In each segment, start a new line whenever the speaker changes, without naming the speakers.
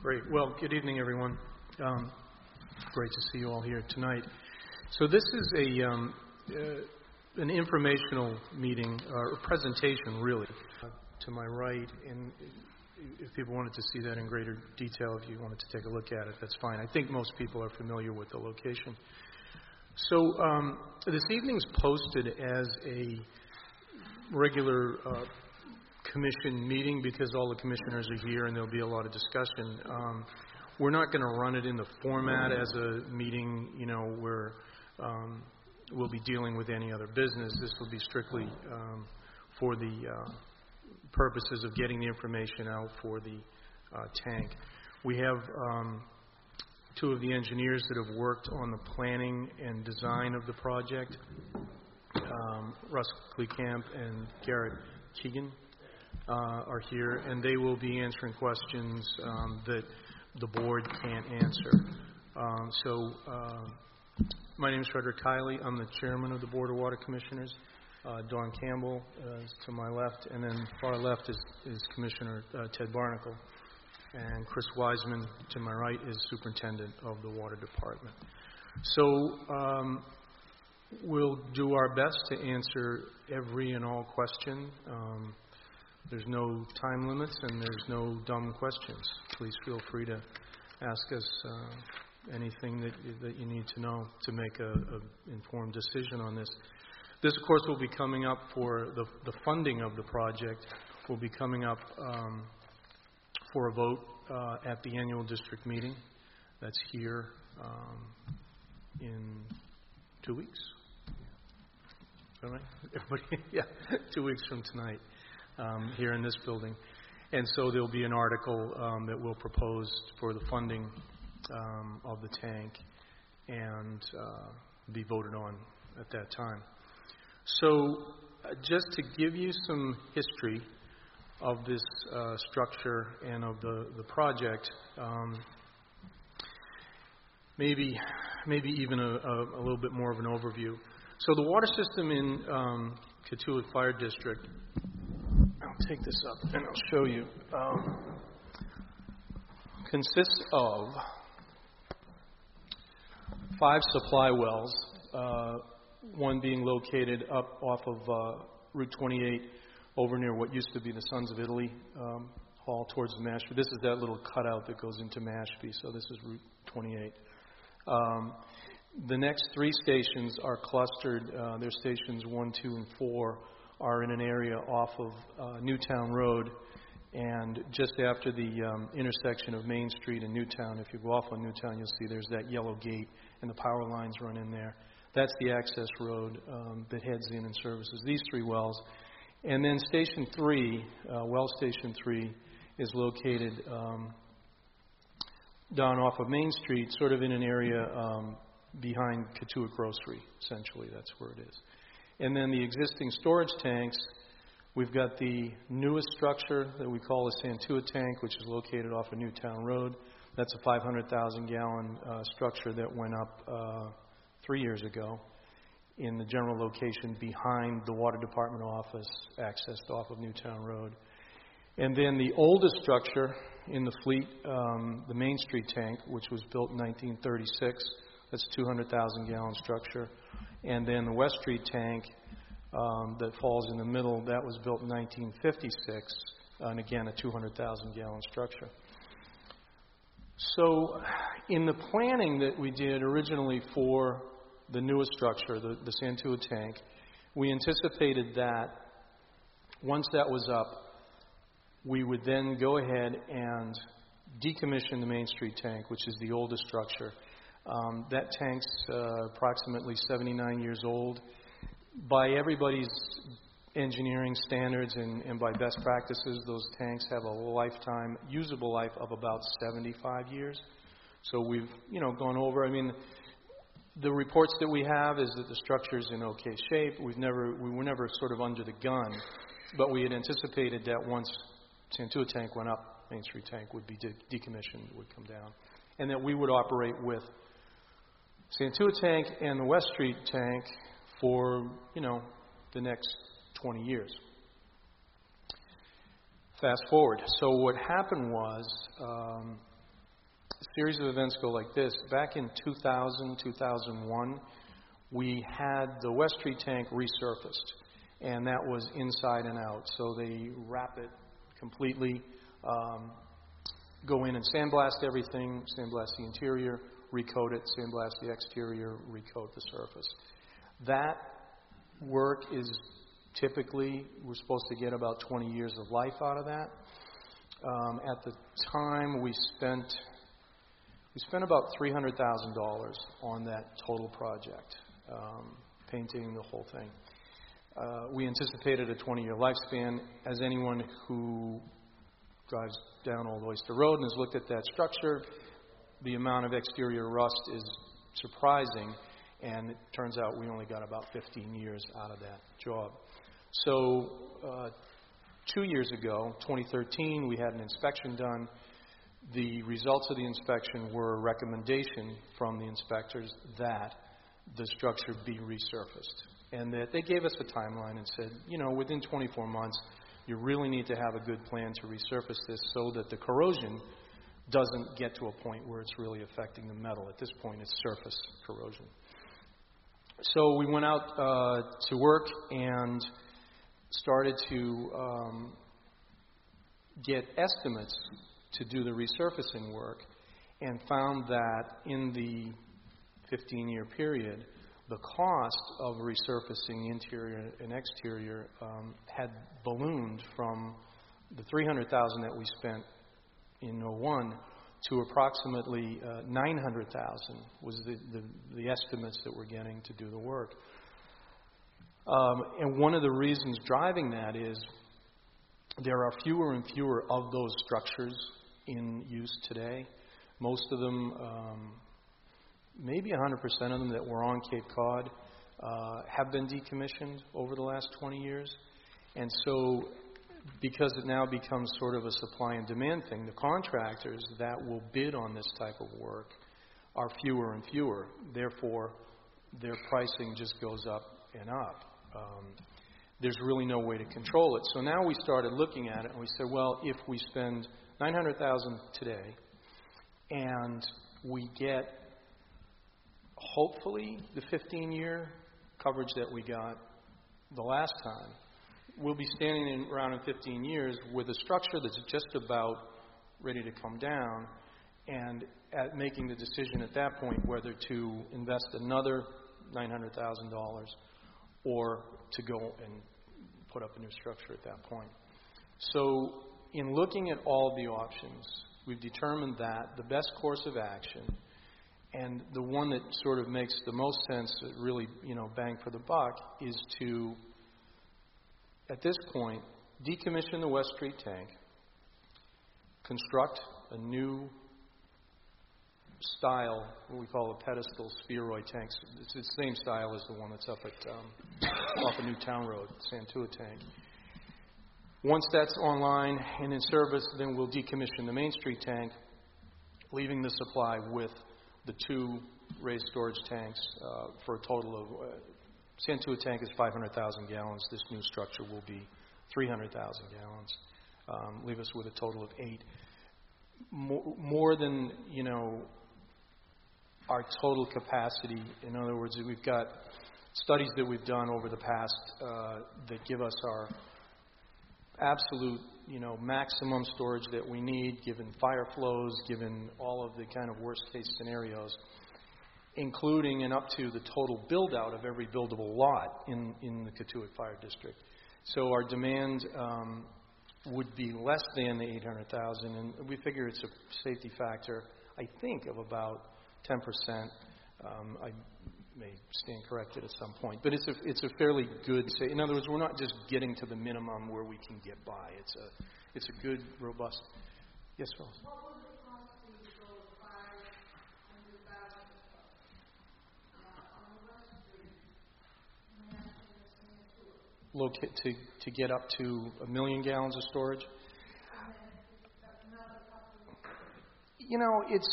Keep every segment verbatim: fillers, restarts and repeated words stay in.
Great. Well, good evening, everyone. Um, great to see you all here tonight. So this is a um, uh, an informational meeting, or a presentation, really, uh, to my right. And if people wanted to see that in greater detail, if you wanted to take a look at it, that's fine. I think most people are familiar with the location. So um, this evening's posted as a regular uh, commission meeting because all the commissioners are here and there'll be a lot of discussion. Um, we're not going to run it in the format as a meeting, you know, where um, we'll be dealing with any other business. This will be strictly um, for the uh, purposes of getting the information out for the uh, tank. We have um, two of the engineers that have worked on the planning and design of the project, um, Russ Kleekamp and Garrett Keegan. Uh, are here, and they will be answering questions um, that the board can't answer. Um, so, uh, my name is Frederick Kiley. I'm the chairman of the Board of Water Commissioners. Uh, Dawn Campbell uh, is to my left, and then far left is, is Commissioner uh, Ted Barnacle. And Chris Wiseman, to my right, is Superintendent of the Water Department. So, um, we'll do our best to answer every and all question. Um, There's no time limits and there's no dumb questions. Please feel free to ask us uh, anything that you, that you need to know to make a, a informed decision on this. This, of course, will be coming up for the, the funding of the project. Will be coming up um, for a vote uh, at the annual district meeting. That's here um, in two weeks. Is that right? Everybody? Yeah, two weeks from tonight. Um, here in this building. And so there'll be an article um, that we'll propose for the funding um, of the tank and uh, be voted on at that time. So uh, just to give you some history of this uh, structure and of the, the project, um, maybe maybe even a, a, a little bit more of an overview. So the water system in um, Cotuit Fire District, I'll take this up and I'll show you, um, consists of five supply wells, uh, one being located up off of uh, Route twenty-eight over near what used to be the Sons of Italy um, Hall towards Mashpee. This is that little cutout that goes into Mashpee, so this is Route twenty-eight. Um, the next three stations are clustered. Uh, they're stations one, two, and four. Are in an area off of uh, Newtown Road, and just after the um, intersection of Main Street and Newtown. If you go off on Newtown, you'll see there's that yellow gate, and the power lines run in there. That's the access road um, that heads in and services these three wells. And then Station three, uh, well Station three, is located um, down off of Main Street, sort of in an area um, behind Cotuit Grocery, essentially. That's where it is. And then the existing storage tanks, we've got the newest structure that we call the Santua tank, which is located off of Newtown Road. That's a five hundred thousand gallon uh, structure that went up uh, three years ago in the general location behind the Water Department office, accessed off of Newtown Road. And then the oldest structure in the fleet, um, the Main Street tank, which was built in nineteen thirty-six, that's a two hundred thousand gallon structure. And then the West Street tank um, that falls in the middle, that was built in nineteen fifty-six, and again, a two hundred thousand gallon structure. So in the planning that we did originally for the newest structure, the, the Santua tank, we anticipated that once that was up, we would then go ahead and decommission the Main Street tank, which is the oldest structure. Um, that tank's uh, approximately seventy-nine years old. By everybody's engineering standards and, and by best practices, those tanks have a lifetime, usable life of about seventy-five years. So we've, you know, gone over. I mean, the reports that we have is that the structure's in okay shape. We've never, we were never sort of under the gun, but we had anticipated that once Santua tank went up, Main Street tank would be de- decommissioned, would come down, and that we would operate with Santua tank and the West Street tank for, you know, the next twenty years. Fast forward. So what happened was um, series of events go like this. Back in two thousand, two thousand one, we had the West Street tank resurfaced, and that was inside and out. So they wrap it completely, um, go in and sandblast everything, sandblast the interior, recoat it, sandblast the exterior, recoat the surface. That work is typically, we're supposed to get about twenty years of life out of that. Um, at the time, we spent we spent about three hundred thousand dollars on that total project, um, painting the whole thing. Uh, we anticipated a twenty-year lifespan. As anyone who drives down Old Oyster Road and has looked at that structure, the amount of exterior rust is surprising, and it turns out we only got about fifteen years out of that job. So uh, two years ago, twenty thirteen, we had an inspection done. The results of the inspection were a recommendation from the inspectors that the structure be resurfaced. And that they gave us a timeline and said, you know, within twenty-four months, you really need to have a good plan to resurface this so that the corrosion doesn't get to a point where it's really affecting the metal. At this point, it's surface corrosion. So we went out uh, to work and started to um, get estimates to do the resurfacing work, and found that in the fifteen-year period, the cost of resurfacing interior and exterior um, had ballooned from the three hundred thousand dollars that we spent in oh one to approximately uh, nine hundred thousand dollars was the, the, the estimates that we're getting to do the work. Um, and one of the reasons driving that is there are fewer and fewer of those structures in use today. Most of them, um, maybe one hundred percent of them that were on Cape Cod, uh, have been decommissioned over the last twenty years. And so, because it now becomes sort of a supply and demand thing, the contractors that will bid on this type of work are fewer and fewer. Therefore, their pricing just goes up and up. Um, there's really no way to control it. So now we started looking at it and we said, well, if we spend nine hundred thousand dollars today and we get hopefully the fifteen-year coverage that we got the last time, we'll be standing in around in fifteen years with a structure that's just about ready to come down, and at making the decision at that point whether to invest another nine hundred thousand dollars or to go and put up a new structure at that point. So in looking at all the options, we've determined that the best course of action, and the one that sort of makes the most sense, really, you know, bang for the buck, is to, at this point, decommission the West Street tank, construct a new style, what we call a pedestal spheroid tank. It's the same style as the one that's up at um, off of Newtown Road, Santua tank. Once that's online and in service, then we'll decommission the Main Street tank, leaving the supply with the two raised storage tanks uh, for a total of, uh, Santua tank is five hundred thousand gallons. This new structure will be three hundred thousand gallons. Um, leave us with a total of eight. More, more than, you know, our total capacity. In other words, we've got studies that we've done over the past uh, that give us our absolute, you know, maximum storage that we need, given fire flows, given all of the kind of worst-case scenarios, including and up to the total build-out of every buildable lot in, in the Cotuit Fire District. So our demand um, would be less than the eight hundred thousand, and we figure it's a safety factor, I think, of about ten percent. Um, I may stand corrected at some point, but it's a it's a fairly good. Sa- in other words, we're not just getting to the minimum where we can get by. It's a it's a good, robust. Yes, Phyllis.
What would it cost to go five hundred thousand uh, on the West Street and then the same tour?
Locate to to get up to a million gallons of storage.
And then another couple of
You know, it's.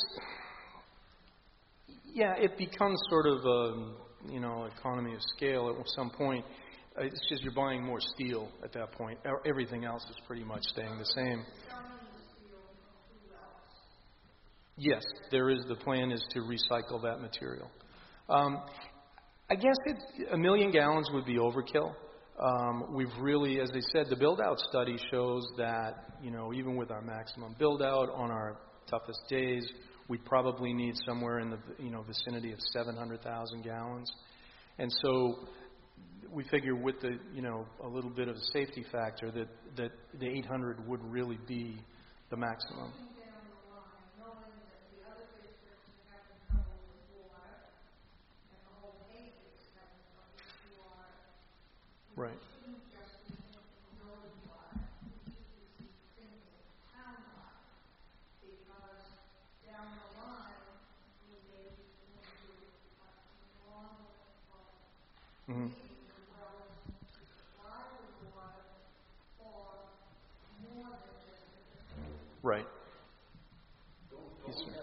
Yeah, it becomes sort of a, you know, economy of scale at some point. It's just you're buying more steel at that point. Everything else is pretty much staying the same. Yes, there is. The plan is to recycle that material. Um, I guess it, a million gallons would be overkill. Um, we've really, as I said, the build-out study shows that, you know, even with our maximum build-out on our toughest days, we probably need somewhere in the, you know, vicinity of seven hundred thousand gallons. And so we figure with the, you know, a little bit of a safety factor that, that the eight hundred would really be the maximum. Right. Mm-hmm. Right. Yes, sir.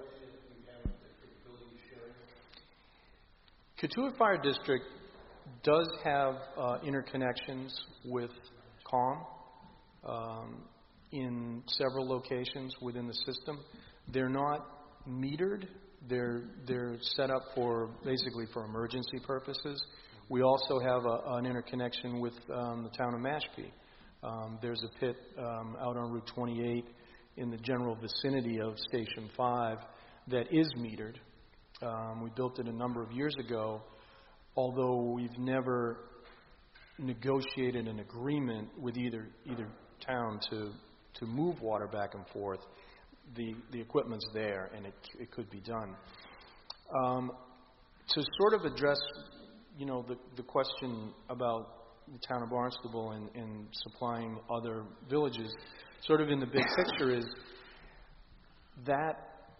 Cotuit Fire District does have uh, interconnections with CALM um, in several locations within the system. They're not metered. They're they're set up for basically for emergency purposes. We also have a, an interconnection with um, the town of Mashpee. Um, there's a pit um, out on Route twenty-eight in the general vicinity of Station five that is metered. Um, we built it a number of years ago, although we've never negotiated an agreement with either either town to to move water back and forth. The the equipment's there, and it it could be done. Um, to sort of address, you know, the the question about the town of Barnstable and, and supplying other villages, sort of in the big picture is that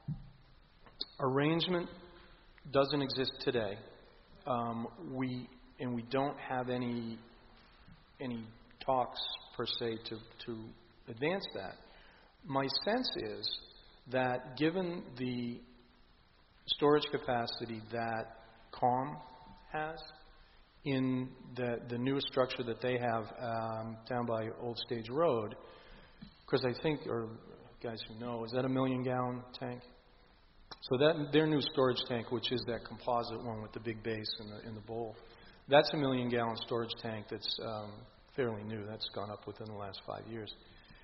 arrangement doesn't exist today. Um, we and we don't have any any talks per se to to advance that. My sense is that given the storage capacity that CALM has in the the newest structure that they have um, down by Old Stage Road, because I think, or guys who know, is that a million gallon tank? So that their new storage tank, which is that composite one with the big base and the in the bowl, that's a million gallon storage tank that's um, fairly new. That's gone up within the last five years.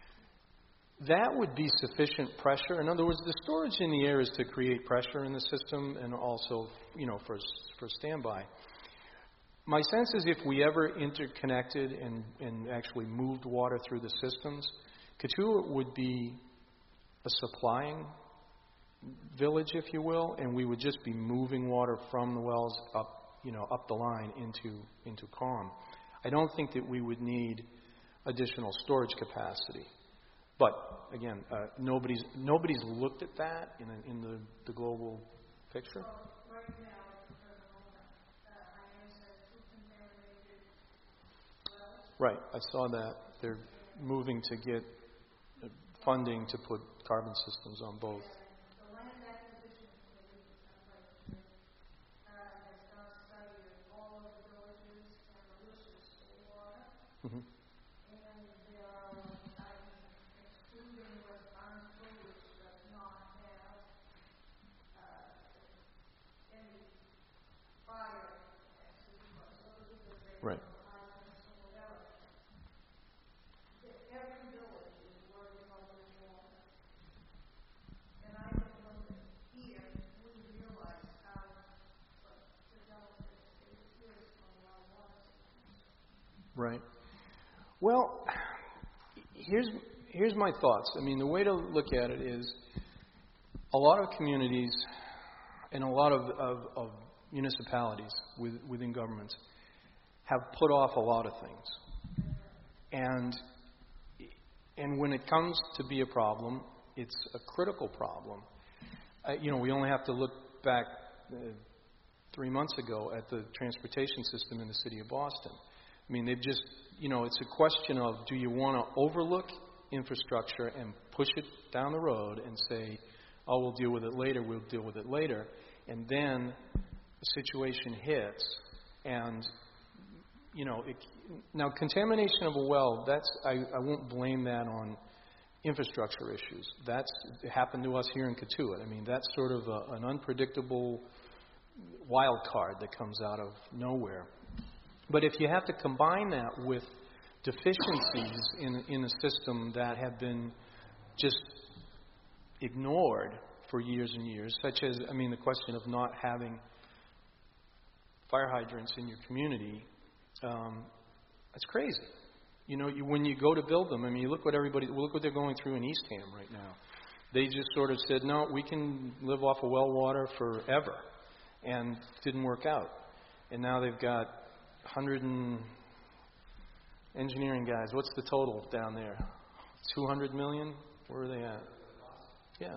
That would be sufficient pressure. In other words, the storage in the air is to create pressure in the system and also, you know, for for standby. My sense is if we ever interconnected and, and actually moved water through the systems, Cotuit would be a supplying village, if you will, and we would just be moving water from the wells up, you know, up the line into into CALM. I don't think that we would need additional storage capacity. But again, uh, nobody's nobody's looked at that in a, in the, the global picture. Right, I saw that. They're moving to get funding to put carbon systems on both. Mm-hmm. Right. Right. Well, here's here's my thoughts. I mean, the way to look at it is a lot of communities and a lot of, of, of municipalities with, within governments have put off a lot of things. And and when it comes to be a problem, it's a critical problem. Uh, you know, we only have to look back uh, three months ago at the transportation system in the city of Boston. I mean, they've just, you know, it's a question of do you want to overlook infrastructure and push it down the road and say, oh, we'll deal with it later, we'll deal with it later. And then the situation hits and, you know, it, now contamination of a well, that's, I, I won't blame that on infrastructure issues. That's it happened to us here in Cotuit. I mean, that's sort of a, an unpredictable wild card that comes out of nowhere. But if you have to combine that with deficiencies in, in a system that have been just ignored for years and years, such as, I mean, the question of not having fire hydrants in your community, um, that's crazy. You know, you, when you go to build them, I mean, you look what everybody, look what they're going through in Eastham right now. They just sort of said, no, we can live off of well water forever, and it didn't work out. And now they've got one hundred and engineering guys. What's the total down there? two hundred million? Where are they at? Yeah.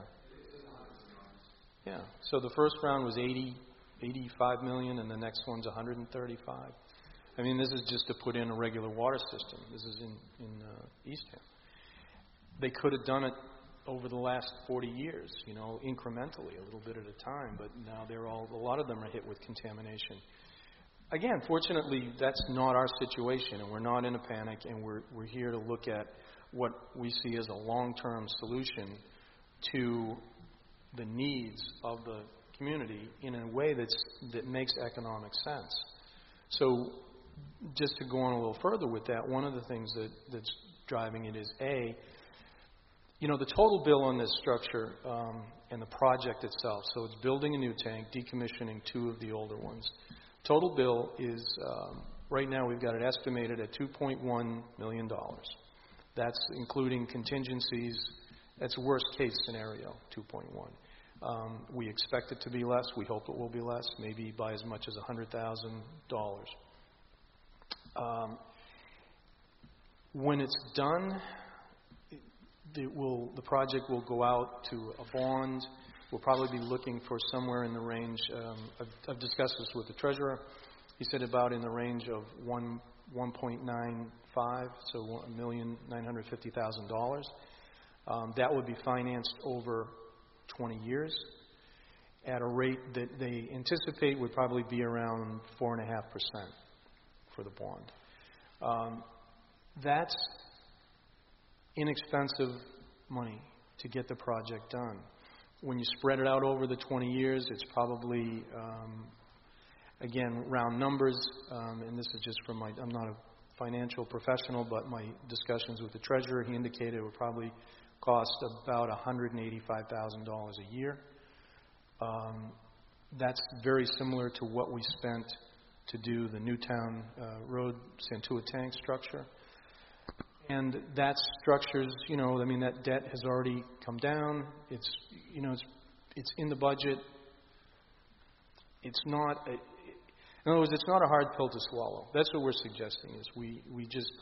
Yeah. So the first round was eighty, eighty-five million, and the next one's one hundred thirty-five. I mean, this is just to put in a regular water system. This is in, in uh, Eastham. They could have done it over the last forty years, you know, incrementally, a little bit at a time, but now they're all, a lot of them are hit with contamination. Again, fortunately, that's not our situation, and we're not in a panic, and we're, we're here to look at what we see as a long-term solution to the needs of the community in a way that's, that makes economic sense. So just to go on a little further with that, one of the things that, that's driving it is, A, you know, the total bill on this structure um, and the project itself, so it's building a new tank, decommissioning two of the older ones. Total bill is, um, right now we've got it estimated at two point one million dollars. That's including contingencies. That's worst case scenario, two point one. Um, we expect it to be less. We hope it will be less, maybe by as much as one hundred thousand dollars. Um, when it's done, it will, the project will go out to a bond. We'll probably be looking for somewhere in the range, um, I've, I've discussed this with the treasurer. He said about in the range of one, one point nine five, so one million nine hundred fifty thousand dollars. Um, that would be financed over twenty years at a rate that they anticipate would probably be around four point five percent for the bond. Um, that's inexpensive money to get the project done. When you spread it out over the twenty years, it's probably, um, again, round numbers, um, and this is just from my, I'm not a financial professional, but my discussions with the treasurer, he indicated it would probably cost about one hundred eighty-five thousand dollars a year. Um, that's very similar to what we spent to do the Newtown uh, Road Santua tank structure. And that structure's, you know, I mean, that debt has already come down. It's, you know, it's it's in the budget. It's not, a, in other words, it's not a hard pill to swallow. That's what we're suggesting, is we, we just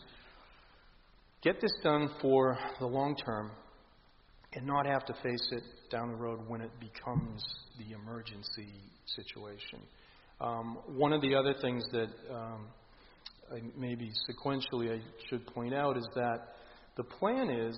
get this done for the long term and not have to face it down the road when it becomes the emergency situation. Um, one of the other things that um, I, maybe sequentially I should point out is that the plan is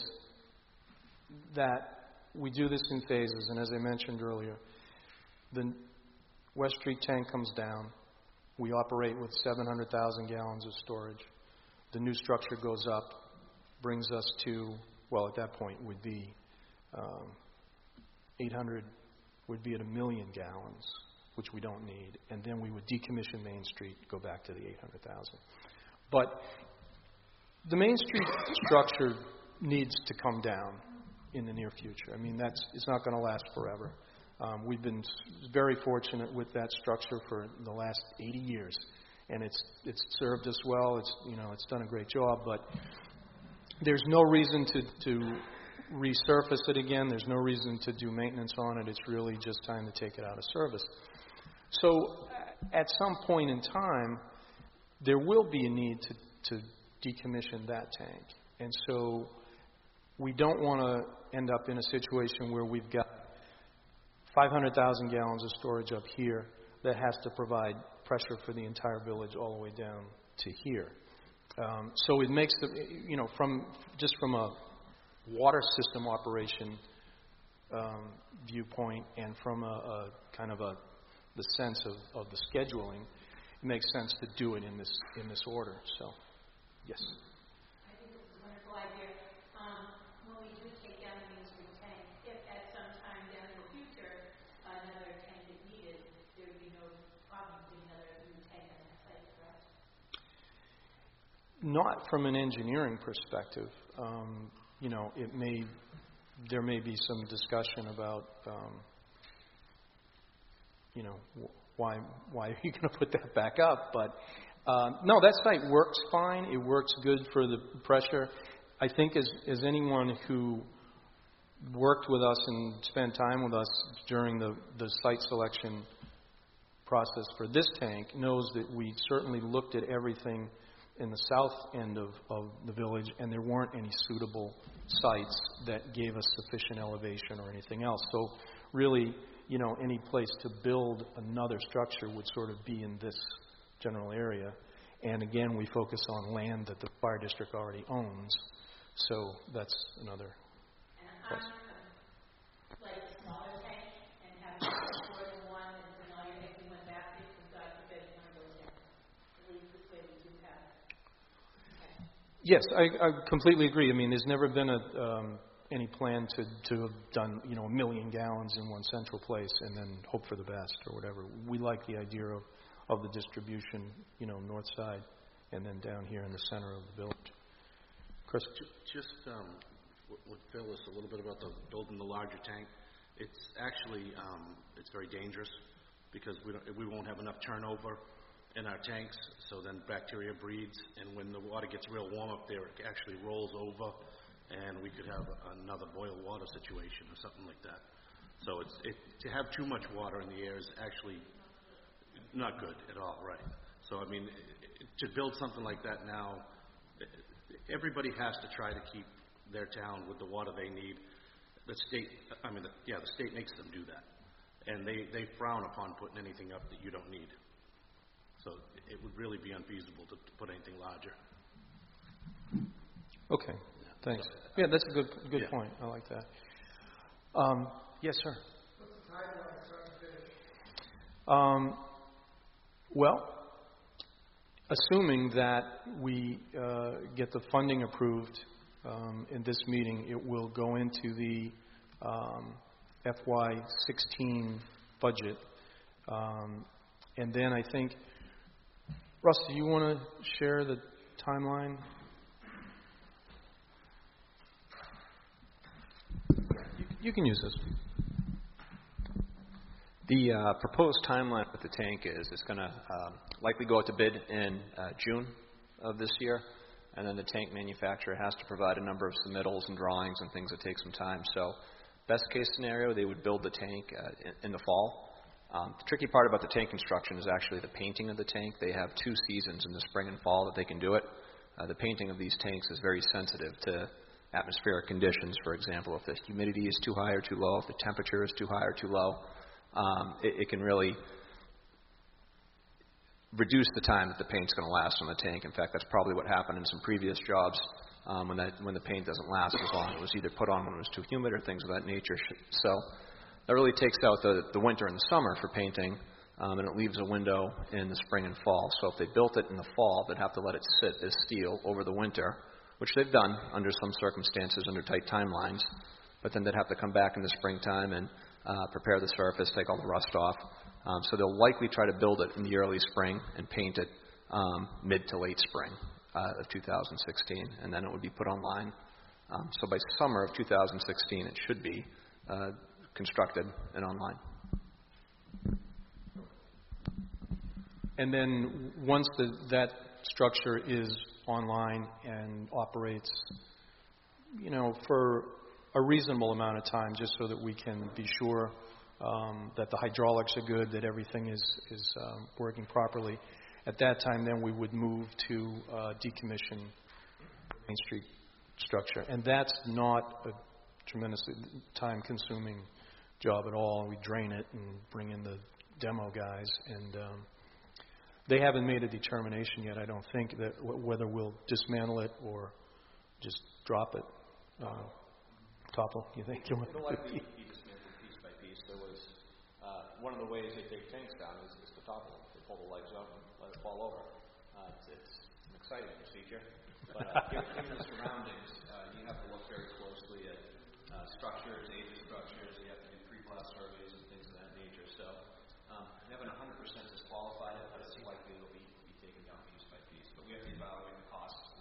that we do this in phases, and as I mentioned earlier, the West Street tank comes down. We operate with seven hundred thousand gallons of storage. The new structure goes up, brings us to, well, at that point would be um, eight hundred, would be at a million gallons, which we don't need, and then we would decommission Main Street, go back to the eight hundred thousand. But the Main Street structure needs to come down in the near future. I mean, that's it's not going to last forever. Um, we've been very fortunate with that structure for the last eighty years, and it's it's served us well. It's you know it's done a great job, but there's no reason to to resurface it again. There's no reason to do maintenance on it. It's really just time to take it out of service. So at some point in time, there will be a need to, to decommission that tank. And so we don't want to end up in a situation where we've got five hundred thousand gallons of storage up here that has to provide pressure for the entire village all the way down to here. Um, so it makes the, you know, from just from a water system operation um, viewpoint and from a, a kind of a the sense of, of the scheduling, it makes sense to do it in this in this order. So, yes.
I think it's a wonderful idea. Um, when we do
not from an engineering perspective. Um, you know, it may there may be some discussion about, um, you know, why why are you going to put that back up? But uh, no, that site works fine. It works good for the pressure. I think as as anyone who worked with us and spent time with us during the, the site selection process for this tank knows that we certainly looked at everything in the south end of, of the village, and there weren't any suitable sites that gave us sufficient elevation or anything else. So really, you know, any place to build another structure would sort of be in this general area. And again, we focus on land that the fire district already owns. So that's another question.
Like a smaller tank and having more than one, and then all you're making one basket, and God forbid one of those tanks. At least this way we do have. Okay.
Yes, I, I completely agree. I mean, there's never been a um, any plan to, to have done, you know, a million gallons in one central place and then hope for the best or whatever. We like the idea of, of the distribution, you know, north side and then down here in the center of the village. Chris?
Just um, with Phyllis a little bit about the building the larger tank. It's actually um, it's very dangerous because we don't, we won't have enough turnover in our tanks, so then bacteria breeds, and when the water gets real warm up there, it actually rolls over, and we could have another boil water situation or something like that. So it's it, to have too much water in the air is actually not good at all, right? So I mean, to build something like that now, everybody has to try to keep their town with the water they need. The state, I mean, the, yeah, the state makes them do that, and they they frown upon putting anything up that you don't need. So it would really be unfeasible to, to put anything larger.
Okay,
Yeah.
thanks.
So,
Yeah, that's a good good
yeah.
point. I like that. Um, yes, sir.
What's the timeline start to finish?
Um, well, assuming that we uh, get the funding approved um, in this meeting, it will go into the um, F Y sixteen budget. Um, and then I think, Russ, do you want to share the timeline? You, you can use this.
The uh, proposed timeline with the tank is it's going to um, likely go out to bid in uh, June of this year, and then the tank manufacturer has to provide a number of submittals and drawings and things that take some time. So best case scenario, they would build the tank uh, in, in the fall. Um, the tricky part about the tank construction is actually the painting of the tank. They have two seasons in the spring and fall that they can do it. Uh, the painting of these tanks is very sensitive to atmospheric conditions. For example, if the humidity is too high or too low, if the temperature is too high or too low, um, it, it can really reduce the time that the paint's going to last on the tank. In fact, that's probably what happened in some previous jobs um, when, that, when the paint doesn't last as long. It was either put on when it was too humid or things of that nature. So that really takes out the, the winter and the summer for painting, um, and it leaves a window in the spring and fall. So if they built it in the fall, they'd have to let it sit as steel over the winter, which they've done under some circumstances, under tight timelines. But then they'd have to come back in the springtime and uh, prepare the surface, take all the rust off. Um, so they'll likely try to build it in the early spring and paint it um, mid to late spring uh, of two thousand sixteen, and then it would be put online. Um, so by summer of two thousand sixteen, it should be uh, constructed and online.
And then once the, that structure is online and operates, you know, for a reasonable amount of time, just so that we can be sure um, that the hydraulics are good, that everything is, is um, working properly, at that time then we would move to uh, decommission Main Street structure. And that's not a tremendously time-consuming job at all. We drain it and bring in the demo guys, and um, they haven't made a determination yet, I don't think, that w- whether we'll dismantle it or just drop it. Uh, topple, you think? You
It'll likely be dismantled piece by piece. There was uh, one of the ways they take tanks down is, is to topple them. They pull the legs up and let it fall over. Uh, it's, it's an exciting procedure, but uh, given, given the surroundings, uh, you have to look very closely at uh, structures, age of structures. You have to do pre-blast surveys and things of that nature. So um, I haven't one hundred percent disqualified it, but it's likely it'll be, be taken down piece by piece. But we have to evaluate the costs and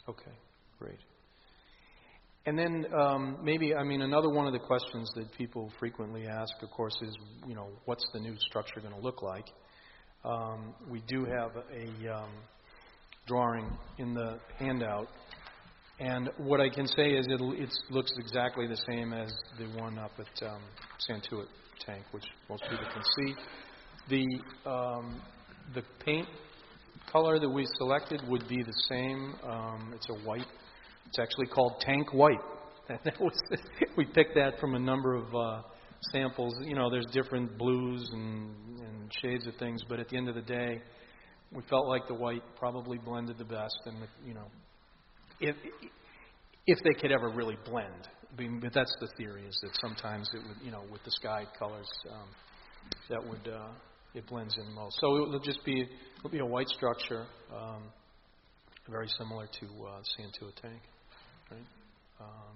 Okay, great. And then um, maybe, I mean, another one of the questions that people frequently ask, of course, is, you know, what's the new structure going to look like? Um, we do have a um, drawing in the handout, and what I can say is it'll, it looks exactly the same as the one up at um, Santuit Tank, which most people can see. The um, the paint color that we selected would be the same. Um, it's a white. It's actually called Tank White. And that was, we picked that from a number of uh, samples. You know, there's different blues and, and shades of things, but at the end of the day, we felt like the white probably blended the best. And, the, you know, if if they could ever really blend. I mean, but that's the theory, is that sometimes it would, you know, with the sky colors, um, that would, uh, it blends in most. So it will just be, it'll be a white structure, um, very similar to uh, Santuit Tank. Right? Um,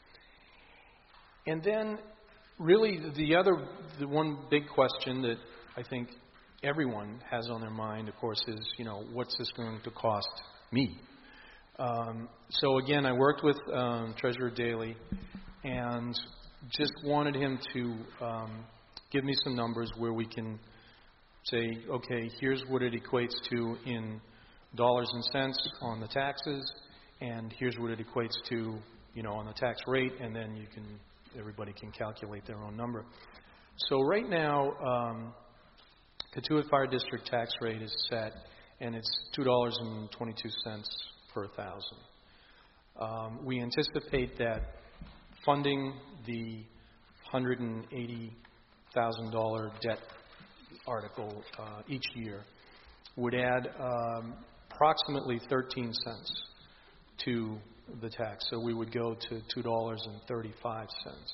and then, really, the other, the one big question that I think everyone has on their mind, of course, is, you know, what's this going to cost me? Um, so again, I worked with um, Treasurer Daley and just wanted him to um, give me some numbers where we can say, okay, here's what it equates to in dollars and cents on the taxes, and here's what it equates to, you know, on the tax rate, and then you can, everybody can calculate their own number. So right now, um, Cotuit Fire District tax rate is set, and it's two dollars and twenty-two cents per thousand. Um, we anticipate that funding the one hundred eighty thousand dollars debt article uh, each year would add um, approximately thirteen cents to the tax. So we would go to two dollars and thirty-five cents.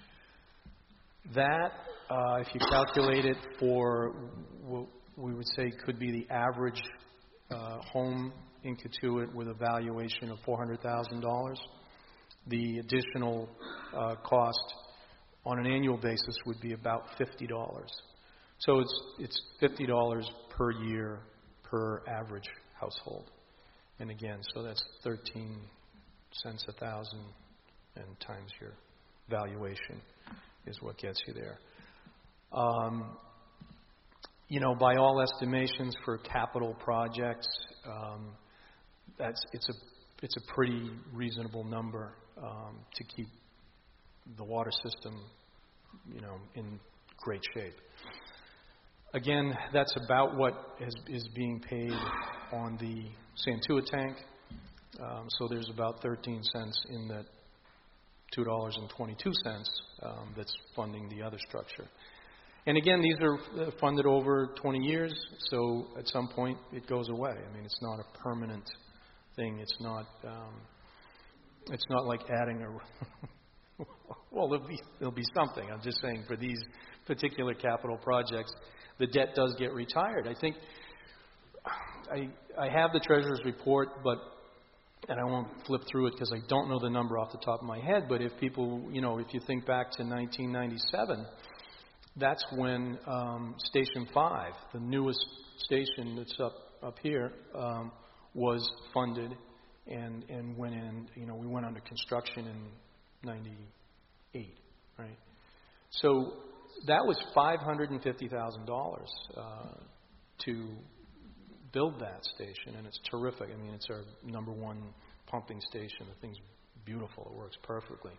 That, uh, if you calculate it for what we would say could be the average uh, home in Cotuit with a valuation of four hundred thousand dollars, the additional uh, cost on an annual basis would be about fifty dollars. So it's it's fifty dollars per year per average household. And again, so that's thirteen cents a thousand, and times your valuation is what gets you there. Um, you know, by all estimations for capital projects, um, that's it's a it's a pretty reasonable number um, to keep the water system, you know, in great shape. Again, that's about what is, is being paid on the Santuit tank. Um, so there's about thirteen cents in that two dollars and twenty-two cents um, that's funding the other structure. And again, these are funded over twenty years, so at some point it goes away. I mean, it's not a permanent thing. It's not. Um, it's not like adding a. Well, there'll be there'll be something. I'm just saying for these particular capital projects, the debt does get retired. I think I I have the treasurer's report, but and I won't flip through it because I don't know the number off the top of my head. But if people, you know, if you think back to nineteen ninety-seven, that's when um, Station Five, the newest station that's up up here, um, was funded and and went in. You know, we went under construction in ninety-eight, right? So that was five hundred fifty thousand dollars uh, to build that station, and it's terrific. I mean, it's our number one pumping station. The thing's beautiful. It works perfectly.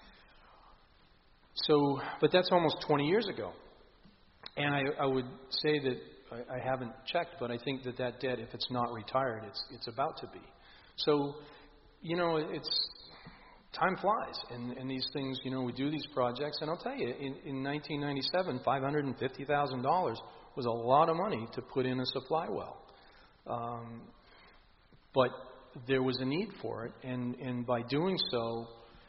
So, but that's almost twenty years ago. And I, I would say that I, I haven't checked, but I think that that debt, if it's not retired, it's it's about to be. So, you know, it's time flies, and, and these things, you know, we do these projects, and I'll tell you, in, in nineteen ninety-seven, five hundred fifty thousand dollars was a lot of money to put in a supply well. Um, but there was a need for it, and, and by doing so,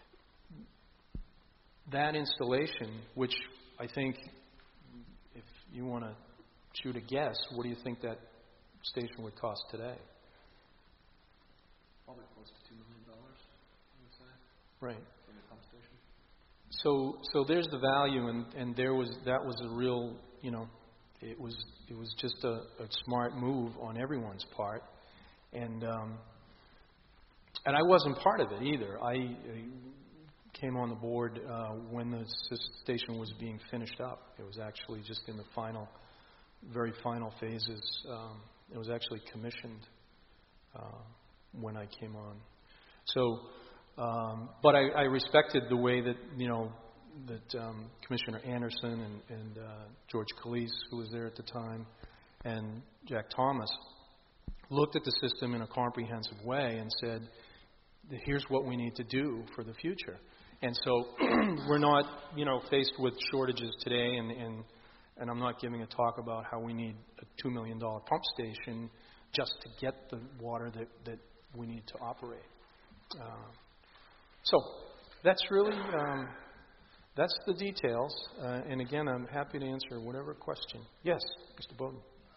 that installation, which I think, if you want to shoot a guess, what do you think that station would cost today?
Probably close to two million dollars, I would say.
Right.
For the pump station.
So, so there's the value, and, and there was that was a real, you know, it was it was just a, a smart move on everyone's part, and um, and I wasn't part of it either. I, I came on the board uh, when the s- station was being finished up. It was actually just in the final, very final phases. Um, it was actually commissioned uh, when I came on. So, um, but I, I respected the way that, you know, that um, Commissioner Anderson and, and uh, George Calise, who was there at the time, and Jack Thomas looked at the system in a comprehensive way and said, here's what we need to do for the future. And so we're not, you know, faced with shortages today, and, and, and I'm not giving a talk about how we need a two million dollars pump station just to get the water that, that we need to operate. Uh, so that's really, um, that's the details. Uh, and again, I'm happy to answer whatever question. Yes, Mister Bowden.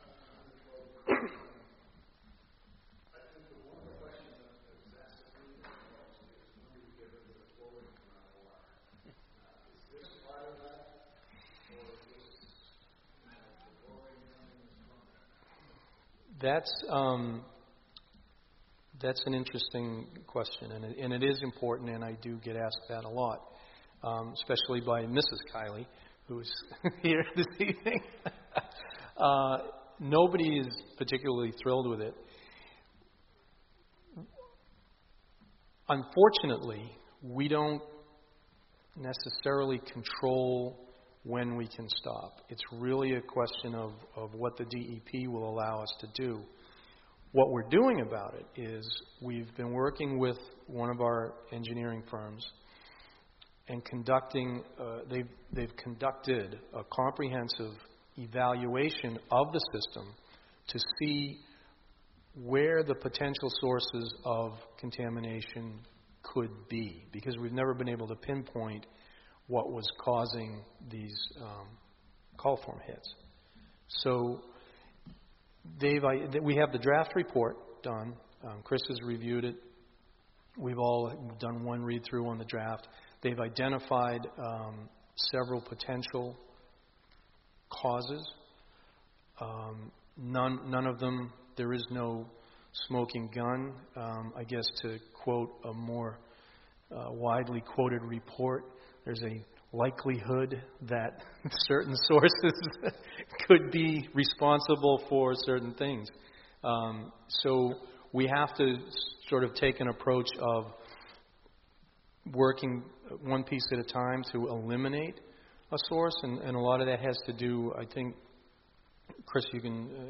That's um, that's an interesting question, and it, and it is important, and I do get asked that a lot, um, especially by Missus Kiley, who's here this evening. uh, nobody is particularly thrilled with it. Unfortunately, we don't necessarily control when we can stop. It's really a question of, of what the D E P will allow us to do. What we're doing about it is we've been working with one of our engineering firms and conducting, uh, they've, they've conducted a comprehensive evaluation of the system to see where the potential sources of contamination could be, because we've never been able to pinpoint what was causing these um, coliform hits. So they've, I, we have the draft report done. Um, Chris has reviewed it. We've all done one read-through on the draft. They've identified um, several potential causes. Um, none, none of them, there is no smoking gun. Um, I guess to quote a more uh, widely quoted report, there's a likelihood that certain sources could be responsible for certain things. Um, so we have to sort of take an approach of working one piece at a time to eliminate a source, and, and a lot of that has to do, I think, Chris, you can uh,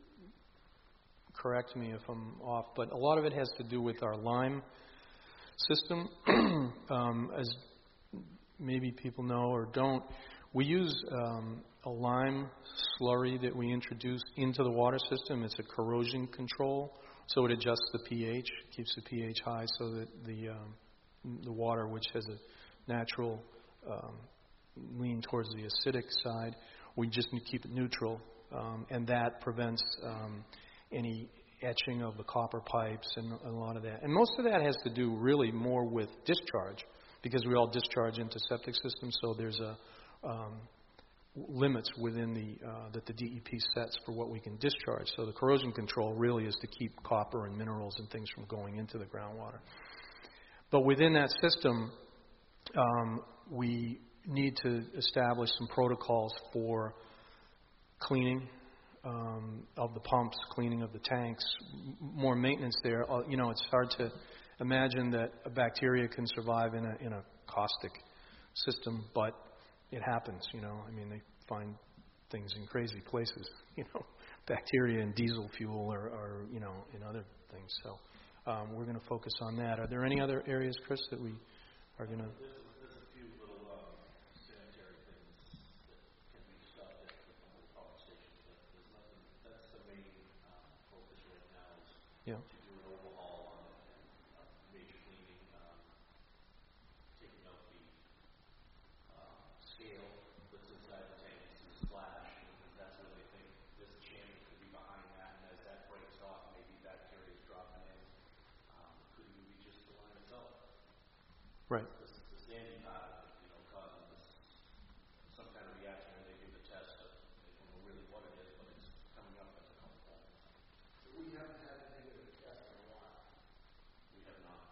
correct me if I'm off, but a lot of it has to do with our lime system. um, as maybe people know or don't, we use um, a lime slurry that we introduce into the water system. It's a corrosion control, so it adjusts the pH, keeps the pH high so that the um, the water, which has a natural um, lean towards the acidic side, we just need to keep it neutral, um, and that prevents um, any etching of the copper pipes and a lot of that. And most of that has to do really more with discharge, because we all discharge into septic systems, so there's a um, limits within the uh, that the D E P sets for what we can discharge. So the corrosion control really is to keep copper and minerals and things from going into the groundwater. But within that system, um, we need to establish some protocols for cleaning um, of the pumps, cleaning of the tanks, m- more maintenance there. Uh, you know, it's hard to imagine that a bacteria can survive in a in a caustic system, but it happens. You know, I mean, they find things in crazy places. You know, bacteria in diesel fuel or, or you know, in other things. So um, we're going to focus on that. Are there any other areas, Chris, that we are going to? Yeah. To do an overhaul on uh, major cleaning, um, taking out the uh, scale that's inside the tanks and the splash, because that's where they think this chamber could be behind that, and as that breaks off, maybe bacteria is dropping in. Um, could even be just the line itself. Right. The, the standing part of it, you know, causing this, some kind of reaction, and they do the test, but they don't know really what it is, but it's coming up as a couple points. So we haven't had a negative test in a while. We have not.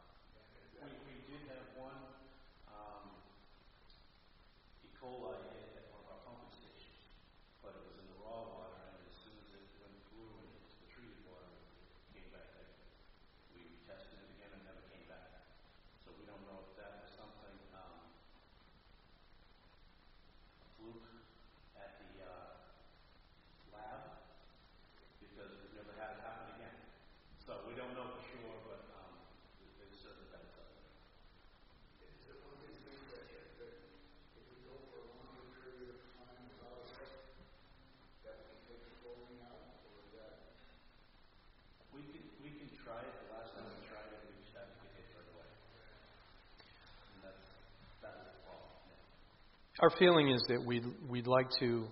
We can, we can try it. The last time we tried it, we just had to get hit right away. And that's, that was the problem. Yeah.
Our feeling is that we'd, we'd like to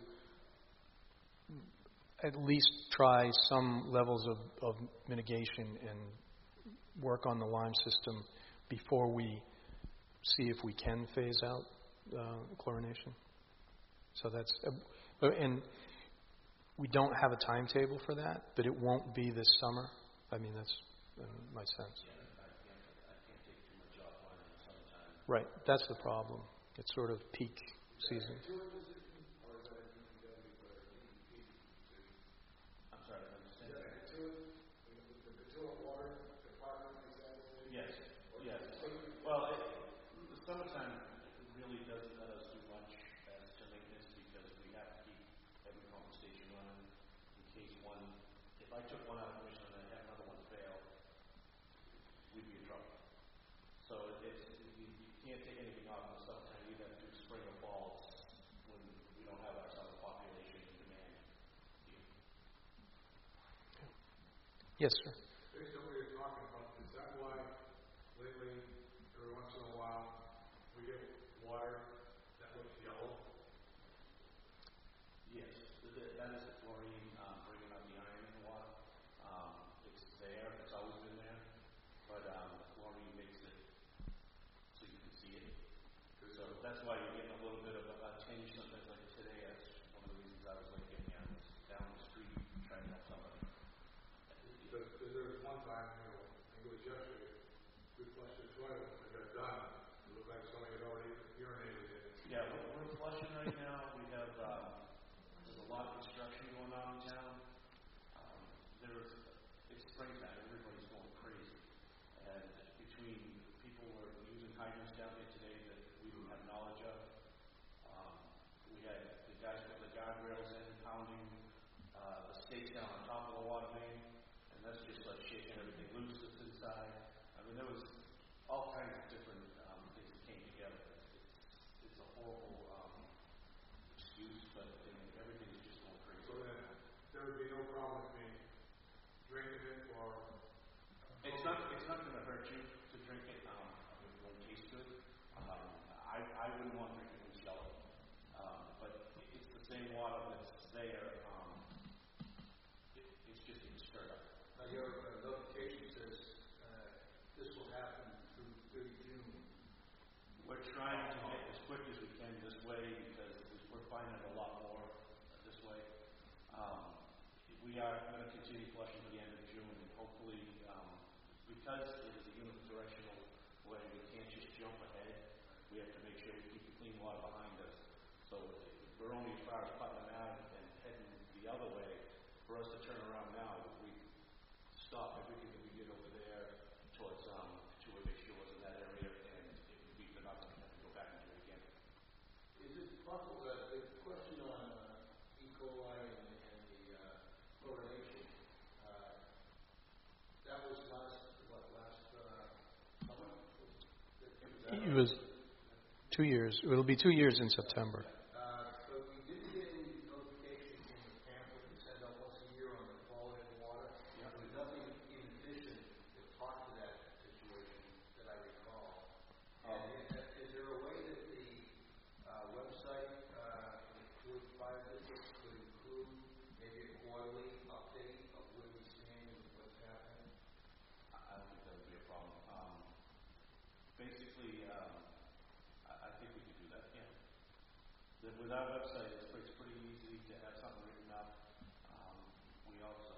at least try some levels of, of mitigation and work on the Lyme system before we see if we can phase out uh, chlorination. So that's, uh, and we don't have a timetable for that, but it won't be this summer. I mean, that's uh, my sense.
Yeah, I can't, I can't take too much offline in the summertime.
Right, that's the problem. It's sort of peak season.
I'm sorry, I understand. Yes, yes. Well, it, the summertime really doesn't let us do much as to maintenance because we have to keep every pumping station running in case one, if I took one out of commission and I had another one fail, we'd be in trouble. So it's, you, you can't take anything off in the summertime. You have to do spring or fall when we don't have our summer population and demand here.
Yes, sir.
Based on what you're talking about, is that why lately, every once in a while, we get water that looks yellow?
Yes, th- that is the chlorine um, bringing up the iron in the water. Um, it's there, it's always been there, but um, the chlorine makes it so you can see it. So that's why you're getting a little bit of a, a tinge sometimes. Like today, that's one of the reasons I was like getting down, down the street trying to help somebody.
Because there was one time, you know, I think it was yesterday, we flushed the toilet, I got done, it looked like somebody had already urinated in it.
Yeah, we're, we're flushing right now. We have um, there's a lot of construction going on in town. Um, there's it's springtime. Everybody's going crazy, and between people who are using hydrants down there today that we didn't have knowledge of, um, we had the guys putting the guardrails in, pounding uh, the stakes down on top of the water main, and that's just like shaking everything loose that's inside. I mean, there was all kinds of different um, things that came together. It's, it's a horrible um, excuse, but I mean, everything is just going crazy.
So then, there would be no problem with me drinking it or...
It's not. It's not going to hurt you to drink it. Um, it won't taste good. Um, I, I wouldn't want to drink it with yellow. Um, but it's the same water that's there. Um, it, it's just getting stirred up.
Now, your uh, notification says uh, this will happen through thirty June.
We're trying to get as quick as we can this way because we're finding a lot more this way. Um, we are going to continue flushing to the end of June, and hopefully, um, because it is a unidirectional way, we can't just jump ahead. We have to make sure we keep the clean water behind us. So we're only as far as Putnam Ave and heading the other way. For us to turn around now, we stop everything that we did over there towards um, two of the shores in that area, and it would be for nothing to have to go back and do it again.
Is it possible that the question on uh, E. coli and, and the uh, chlorination, uh, that was last, what, last uh, summer?
It was two years. It'll be two years in September.
Uh, but we didn't get any notification from the pamphlet we send out once a year on the quality of the water.
Yeah.
There was nothing in addition that talked to that situation that I recall. And is, is there a way that the uh, website uh, for the fire district could include maybe a quarterly update of where we stand and what's happening?
I I don't think that would be a problem. Um, basically, um, I, I think we could do that. Yeah. The, with our website, it's, it's pretty easy to have something written up. Um, we also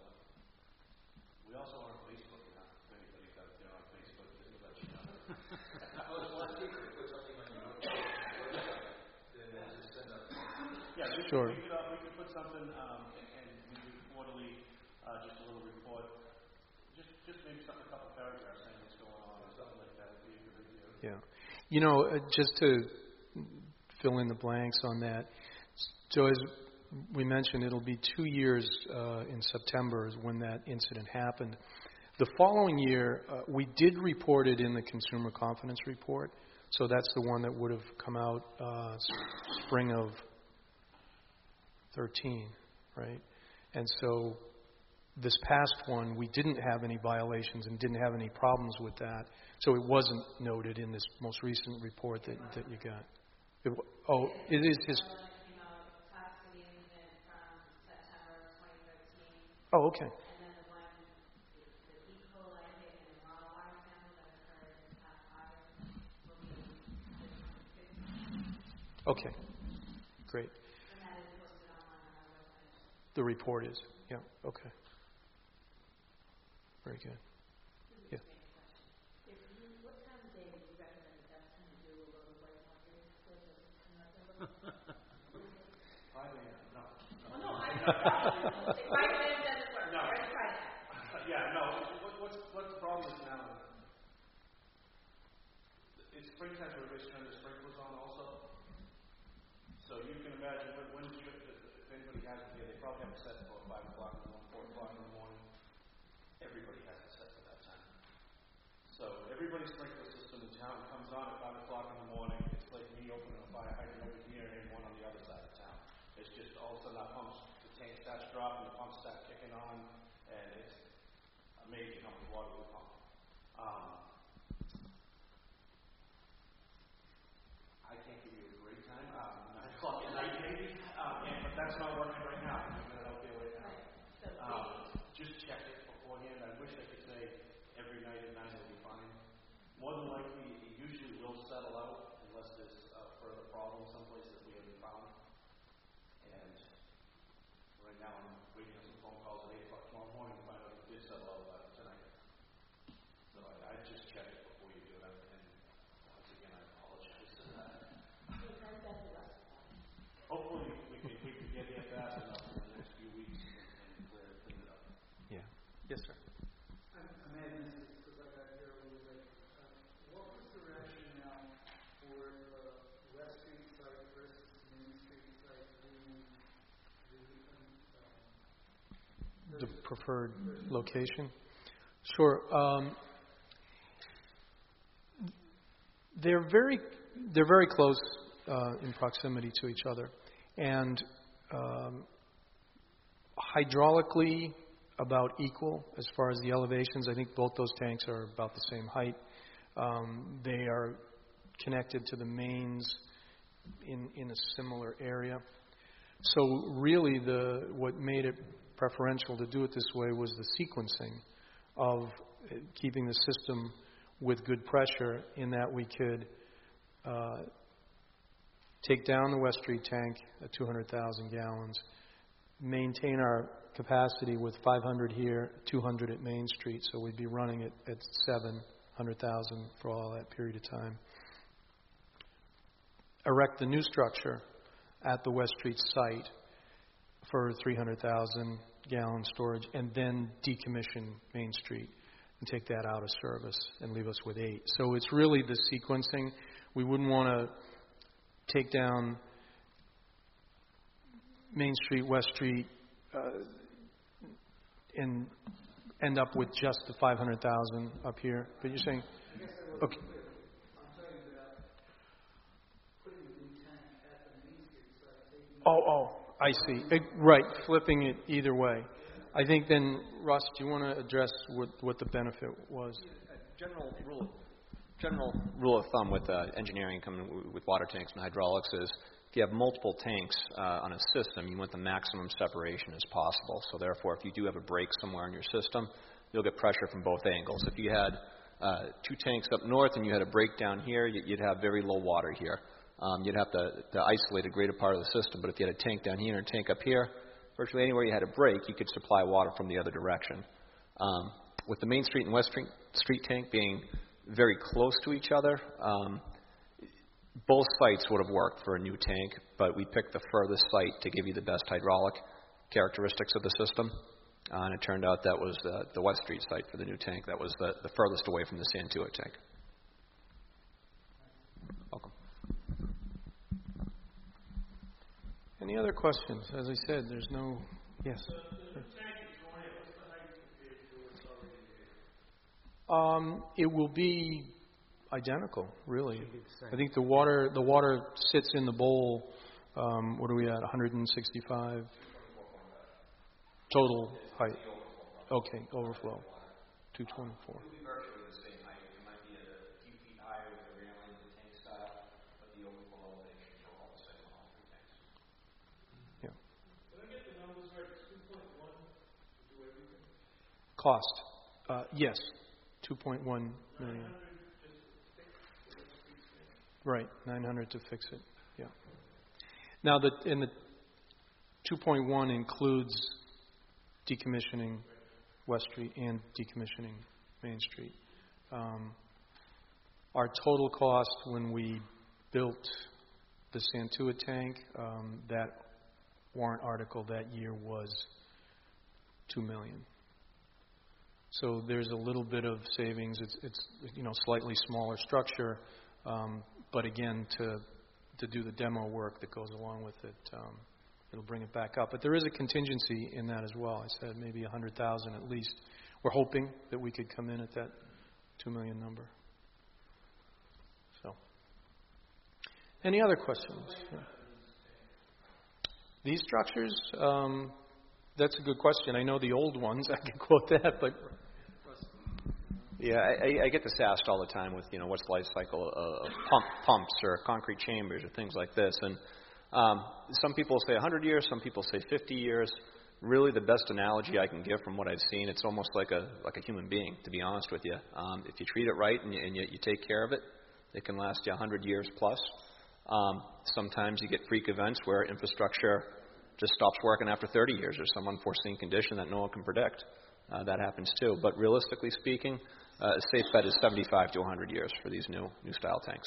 we also are on Facebook. Now, if anybody's out there on Facebook, just to let you know.
Oh, it's one secret. Put something on your website, then just send out.
Yeah, we,
Sure.
we could uh, we could put something um, and, and we do quarterly, uh, just a little report. Just just maybe something, a couple paragraphs saying what's going on or something like that would be a good idea.
Yeah. You know, uh, just to fill in the blanks on that. So as we mentioned, it'll be two years uh, in September is when that incident happened. The following year, uh, we did report it in the Consumer Confidence Report. So that's the one that would have come out uh, spring of thirteen, right? And so this past one, we didn't have any violations and didn't have any problems with that. So it wasn't noted in this most recent report that, that you got. It, w- oh, it is his.
You know, toxicity incident from September twenty thirteen,
Oh, okay.
and then the one, the the E. coli hit in the raw water sample that occurred in past August will be the
Okay. Great.
and that is posted online on our website.
The report is. Yeah. Okay. Very good. Yeah.
If you, what time of day would you recommend the best time to do a load of white laundry? So it doesn't come out the little-
five a m, no.
Well, no, I, if five a m doesn't work,
No.
let's try that.
Yeah, no, what, what's, what the problem is now, it's springtime, so everybody's turning their sprinklers on also. So you can imagine, when, when, you- if anybody has it here, they probably have it set for five o'clock in the morning, four o'clock in the morning. Everybody has it set for that time. So everybody's sprinkler system in town comes on at five o'clock in the morning. It's like me opening a fire hydrant over here and one on the other side of town. It's just all of a sudden our pumps, the tank starts dropping, the pumps start kicking on, and it's amazing how much water we pump. Um, I can't give you a great time, um, nine o'clock at night maybe, um, and, but that's not working right now. I'm doing it out there right now.
So,
Um, just check it beforehand. I wish I could say every night at nine will be fine. More than likely, it usually will settle out unless there's a further problem someplace that we haven't found. And right now, I'm waiting on some phone calls at eight o'clock tomorrow morning to find out if it did settle out uh, tonight. So I, I just check it before you do it. And once again, I apologize for that. Hopefully, we can, we can get here fast enough in the next few weeks and, and clear, clean it up.
Yeah. Yes, sir.
I I may have missed this because I got here a little late. Uh, What was the rationale for the West Street site versus Main Street site being the, um,
The preferred location. Sure. Um, they're very they're very close uh, in proximity to each other, and um, hydraulically about equal as far as the elevations. I think both those tanks are about the same height. Um, they are connected to the mains in in a similar area. So really, the what made it preferential to do it this way was the sequencing of uh, keeping the system with good pressure, in that we could uh, take down the West Street tank at two hundred thousand gallons, maintain our capacity with five hundred here, two hundred at Main Street, so we'd be running it at seven hundred thousand for all that period of time. Erect the new structure at the West Street site for three hundred thousand gallon storage, and then decommission Main Street and take that out of service and leave us with eight. So it's really the sequencing. We wouldn't want to take down Main Street, West Street, uh, and end up with just the five hundred thousand up here. But you're saying, okay.
I'm talking about putting the new tank at the Main Street site, taking
Oh, oh, I see. It, right, flipping it either way. I think then, Russ, do you want to address what, what the benefit was?
General rule, general rule of thumb with uh, engineering coming w- with water tanks and hydraulics is if you have multiple tanks uh, on a system, you want the maximum separation as possible. So therefore, if you do have a break somewhere in your system, you'll get pressure from both angles. If you had uh, two tanks up north and you had a break down here, you- you'd have very low water here. Um, you'd have to, to isolate a greater part of the system. But if you had a tank down here and a tank up here, virtually anywhere you had a break, you could supply water from the other direction. Um, with the Main Street and West Street, Street tank being very close to each other, um, both sites would have worked for a new tank, but we picked the furthest site to give you the best hydraulic characteristics of the system. Uh, and it turned out that was the, the West Street site for the new tank. That was the, the furthest away from the Santua tank. Welcome.
Any other questions? As I said, there's no... Yes. Um, it will be identical, really. I think the water the water sits in the bowl. Um, what are we at? one hundred sixty-five total height. Okay, overflow, two twenty-four.
It'll be virtually the same height. It might be a few feet higher with the railing and the tank style, but the overflow elevations are all the same on all three tanks.
Yeah.
Did I get the numbers right? two point one to do everything?
Cost, uh, yes, two point one million. Right, nine hundred to fix it. Yeah. Now, the and the two point one includes decommissioning West Street and decommissioning Main Street. Um, our total cost when we built the Santua tank, um, that warrant article that year was two million. So there's a little bit of savings. It's, it's you know, slightly smaller structure, um, but again, to to do the demo work that goes along with it, um, it'll bring it back up. But there is a contingency in that as well. I said maybe a hundred thousand at least. We're hoping that we could come in at that two million number. So, any other questions? Yeah. These structures, um, that's a good question. I know the old ones. I can quote that, but
yeah, I, I get this asked all the time with, you know, what's the life cycle of pump, pumps or concrete chambers or things like this. And um, some people say one hundred years, some people say fifty years. Really, the best analogy I can give from what I've seen, it's almost like a like a human being, to be honest with you. Um, if you treat it right and you, and you, you take care of it, it can last you one hundred years plus. Um, sometimes you get freak events where infrastructure just stops working after thirty years or some unforeseen condition that no one can predict. Uh, that happens too. But realistically speaking, uh, a safe bet is seventy-five to one hundred years for these new new style tanks.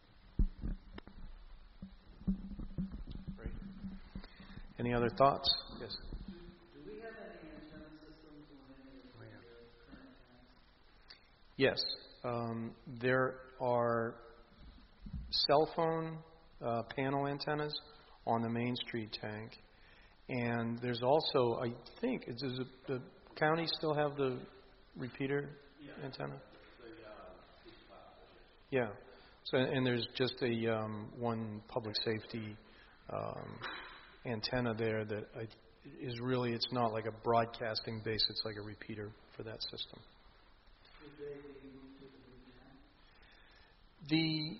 Great. Any other thoughts? Yes.
Do we have any antenna systems on any of the current tanks?
Yes. Um, there are cell phone uh, panel antennas on the Main Street tank. And there's also, I think, does the, the county still have the repeater yeah. antenna? The, uh, yeah. So, and there's just a um, one public safety um, antenna there that I, is really, it's not like a broadcasting base, it's like a repeater for that system.
Would they be moved to the new tank?
The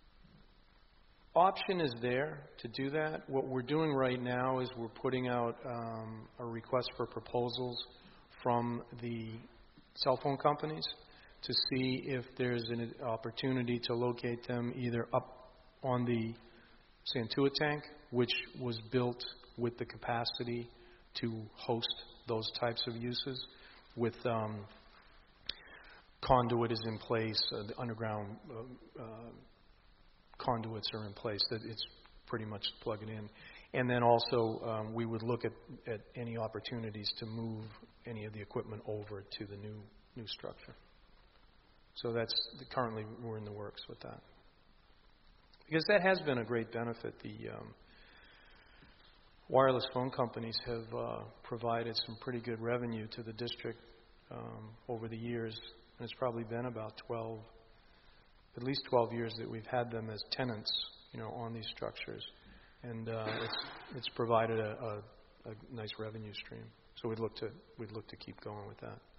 option is there to do that. What we're doing right now is we're putting out um, a request for proposals from the cell phone companies to see if there's an opportunity to locate them either up on the Santua tank, which was built with the capacity to host those types of uses, with um, conduit is in place, uh, the underground uh, uh, conduits are in place, that it's pretty much plug it in. And then also um, we would look at, at any opportunities to move any of the equipment over to the new new structure. So that's currently we're in the works with that. Because that has been a great benefit. The um, wireless phone companies have uh, provided some pretty good revenue to the district um, over the years. And it's probably been about twelve at least twelve years that we've had them as tenants, you know, on these structures, and uh, it's it's provided a, a, a nice revenue stream. So we'd look to we'd look to keep going with that.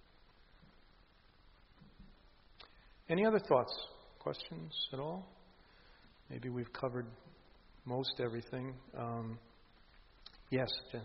Any other thoughts, questions at all? Maybe we've covered most everything. Um, yes, Jen.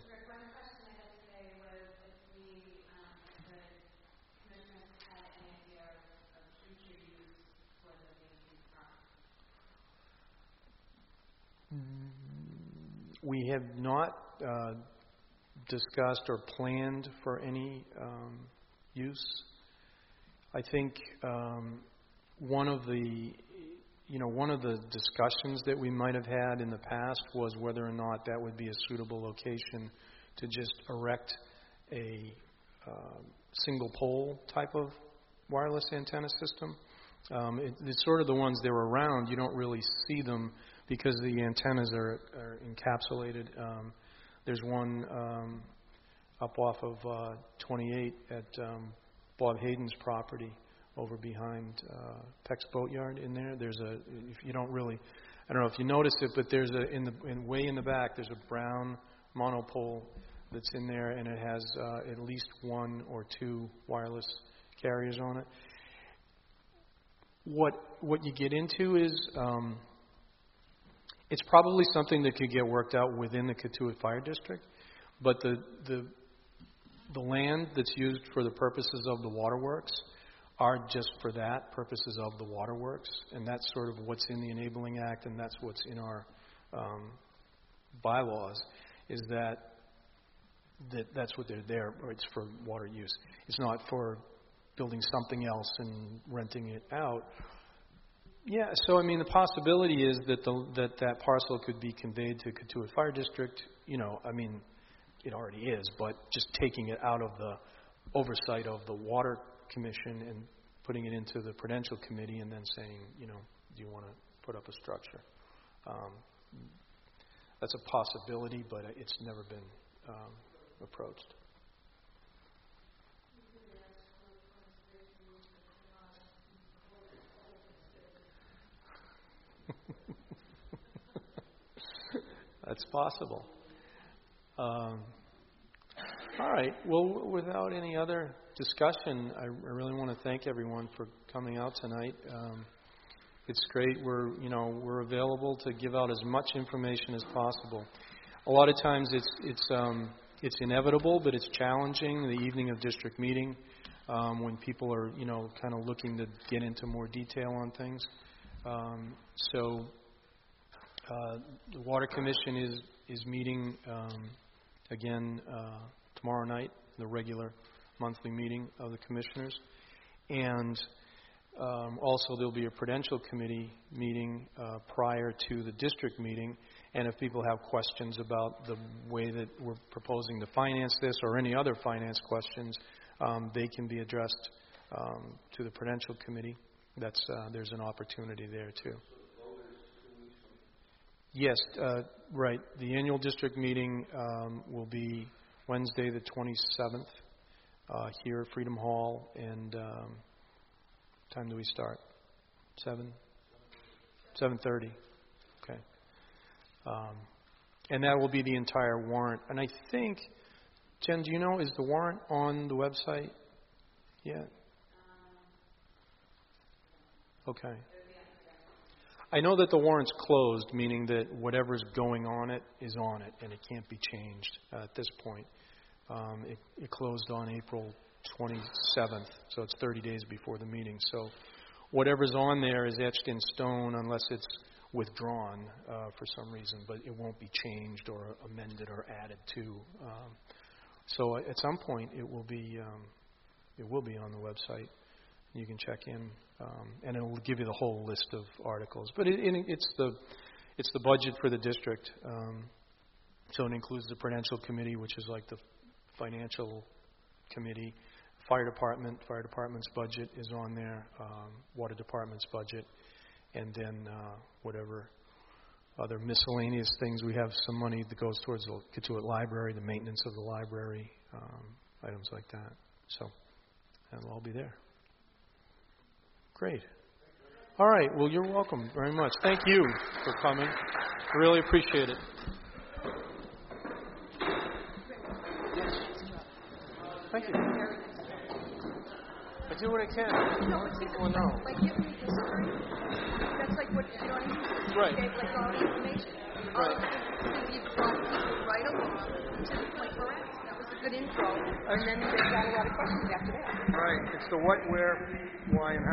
We have not uh, discussed or planned for any um, use. I think um, one of the, you know, one of the discussions that we might have had in the past was whether or not that would be a suitable location to just erect a uh, single pole type of wireless antenna system. Um, it, it's sort of the ones that are around. You don't really see them because the antennas are, are encapsulated. Um, there's one um, up off of uh, twenty-eight at um, Bob Hayden's property over behind uh, Peck's Boatyard in there. There's a, if you don't really, I don't know if you notice it, but there's a, in the in, way in the back, there's a brown monopole that's in there, and it has uh, at least one or two wireless carriers on it. What what you get into is um, it's probably something that could get worked out within the Cotuit Fire District, but the the the land that's used for the purposes of the waterworks are just for that, purposes of the waterworks, and that's sort of what's in the Enabling Act, and that's what's in our um, bylaws, is that, that that's what they're there, or it's for water use. It's not for building something else and renting it out. Yeah, so I mean, the possibility is that the, that that parcel could be conveyed to Cotuit Fire District. You know, I mean, it already is, but just taking it out of the oversight of the Water Commission and putting it into the Prudential Committee, and then saying, you know, do you want to put up a structure? Um, that's a possibility, but it's never been um, approached. That's possible. Um, all right. Well, without any other discussion, I, I really want to thank everyone for coming out tonight. Um, it's great. We're, you know, we're available to give out as much information as possible. A lot of times, it's it's um, it's inevitable, but it's challenging. The evening of district meeting, um, when people are, you know, kind of looking to get into more detail on things. Um, so. Uh, the Water Commission is, is meeting um, again uh, tomorrow night, the regular monthly meeting of the commissioners. And um, also there'll be a Prudential Committee meeting uh, prior to the district meeting. And if people have questions about the way that we're proposing to finance this or any other finance questions, um, they can be addressed um, to the Prudential Committee. That's uh, there's an opportunity there too. Yes, uh, right. The annual district meeting um, will be Wednesday the twenty-seventh uh, here at Freedom Hall. And um, time do we start? Seven? seven thirty. Okay. Um, and that will be the entire warrant. And I think, Jen, do you know, is the warrant on the website yet? Okay. I know that the warrant's closed, meaning that whatever's going on it is on it, and it can't be changed uh, at this point. Um, it, it closed on April twenty-seventh, so it's thirty days before the meeting. So whatever's on there is etched in stone unless it's withdrawn uh, for some reason, but it won't be changed or amended or added to. Um, so at some point, it will be um, it will be on the website. You can check in, um, and it will give you the whole list of articles. But it, it, it's the it's the budget for the district, um, so it includes the Prudential Committee, which is like the financial committee. Fire department, fire department's budget is on there. Um, water department's budget, and then uh, whatever other miscellaneous things. We have some money that goes towards the Cotuit Library, the maintenance of the library, um, items like that. So that'll all be there. Great. All right. Well, you're welcome very much. Thank you for coming. Really appreciate it. Thank you. I do what I can.
No, it's
People know.
like giving me history. That's like what, you know what I mean?
Right.
You gave like all the information. All
Right.
of it, you brought people right along to the point we're at. That was a good intro. And then they got a lot of questions after that.
Right. It's the what, where, why, and how.